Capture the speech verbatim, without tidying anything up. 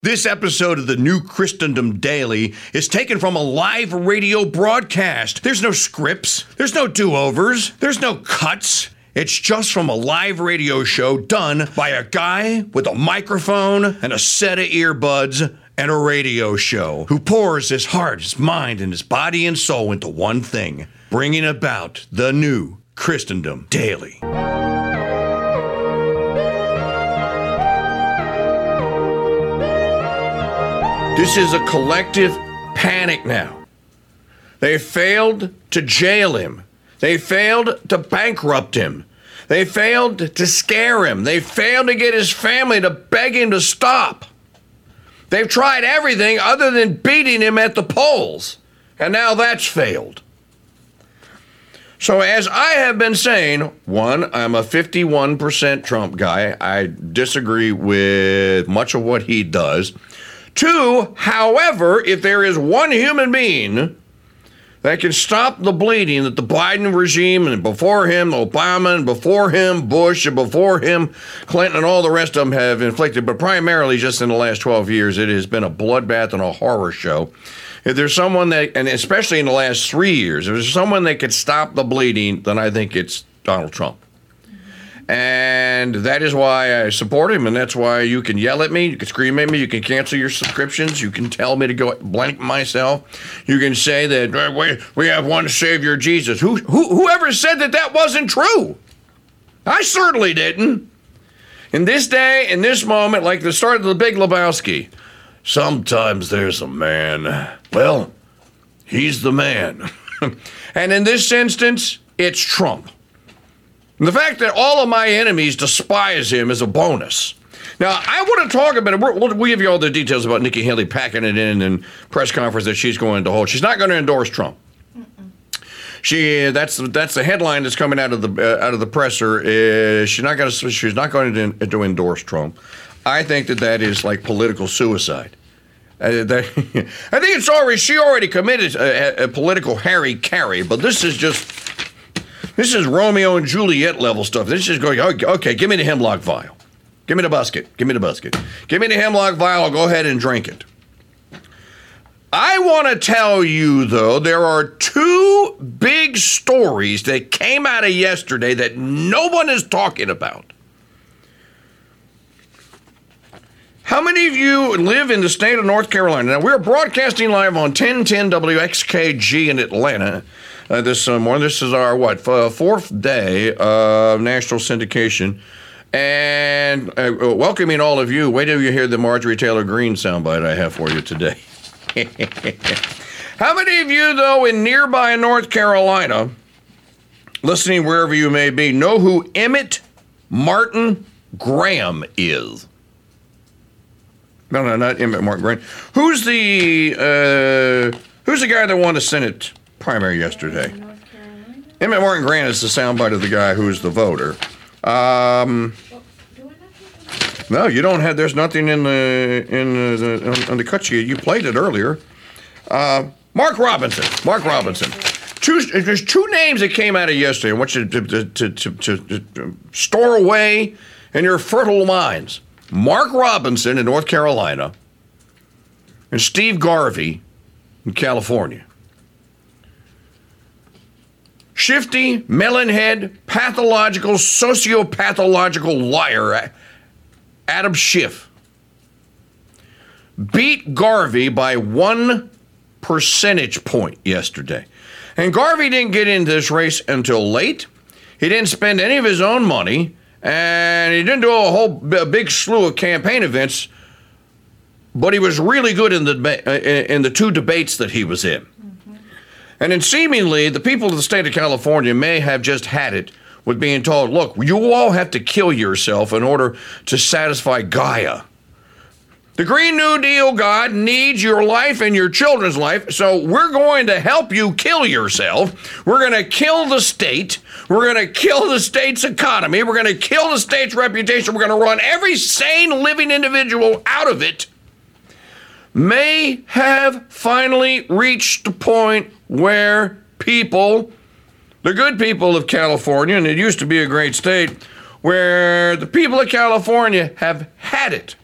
This episode of the New Christendom Daily is taken from a live radio broadcast. There's no scripts, there's no do-overs, there's no cuts. It's just from a live radio show done by a guy with a microphone and a set of earbuds and a radio show who pours his heart, his mind, and his body and soul into one thing, bringing about the New Christendom Daily. This is a collective panic now. They failed to jail him. They failed to bankrupt him. They failed to scare him. They failed to get his family to beg him to stop. They've tried everything other than beating him at the polls. And now that's failed. So as I have been saying, one, I'm a fifty-one percent Trump guy. I disagree with much of what he does. Two, however, if there is one human being that can stop the bleeding that the Biden regime and before him, Obama, and before him, Bush, and before him, Clinton, and all the rest of them have inflicted, but primarily just in the last twelve years, it has been a bloodbath and a horror show. If there's someone that, and especially in the last three years, if there's someone that could stop the bleeding, then I think it's Donald Trump. And that is why I support him, and that's why you can yell at me, you can scream at me, you can cancel your subscriptions, you can tell me to go blank myself, you can say that we, we have one Savior, Jesus. Who, who, whoever said that that wasn't true? I certainly didn't. In this day, in this moment, like the start of The Big Lebowski, sometimes there's a man. Well, he's the man. And in this instance, it's Trump. And the fact that all of my enemies despise him is a bonus. Now, I want to talk about it. We'll, we'll give you all the details about Nikki Haley packing it in and press conference that she's going to hold. She's not going to endorse Trump. Mm-mm. She that's that's the headline that's coming out of the uh, out of the presser. Is she's not going to she's not going to, to endorse Trump. I think that that is like political suicide. Uh, that, I think it's already she already committed a, a political hara-kiri, but this is just. This is Romeo and Juliet level stuff. This is going, okay, okay, give me the hemlock vial. Give me the basket. Give me the basket. Give me the hemlock vial. I'll go ahead and drink it. I want to tell you, though, there are two big stories that came out of yesterday that no one is talking about. How many of you live in the state of North Carolina? Now, we're broadcasting live on ten ten W X K G in Atlanta. Uh, this uh, morning. This is our, what, f- fourth day of national syndication. And uh, welcoming all of you. Wait till you hear the Marjorie Taylor Greene soundbite I have for you today. How many of you, though, in nearby North Carolina, listening wherever you may be, know who Emmett Martin Graham is? No, no, not Emmett Martin Graham. Who's the, uh, who's the guy that won the Senate primary yesterday? Emmett Martin Graham is the soundbite of the guy who's the voter. Um, no, you don't have. There's nothing in the in the on, on the cut sheet. You played it earlier. Uh, Mark Robinson. Mark Robinson. Two. There's two names that came out of yesterday. I want you to to, to, to, to, to store away in your fertile minds. Mark Robinson in North Carolina and Steve Garvey in California. Shifty, melonhead, pathological, sociopathological liar Adam Schiff beat Garvey by one percentage point yesterday. And Garvey didn't get into this race until late. He didn't spend any of his own money, and he didn't do a whole a big slew of campaign events, but he was really good in the in the two debates that he was in. And then seemingly, the people of the state of California may have just had it with being told, look, you all have to kill yourself in order to satisfy Gaia. The Green New Deal God needs your life and your children's life, so we're going to help you kill yourself. We're going to kill the state. We're going to kill the state's economy. We're going to kill the state's reputation. We're going to run every sane living individual out of it. May have finally reached the point where people, the good people of California, and it used to be a great state, where the people of California have had it.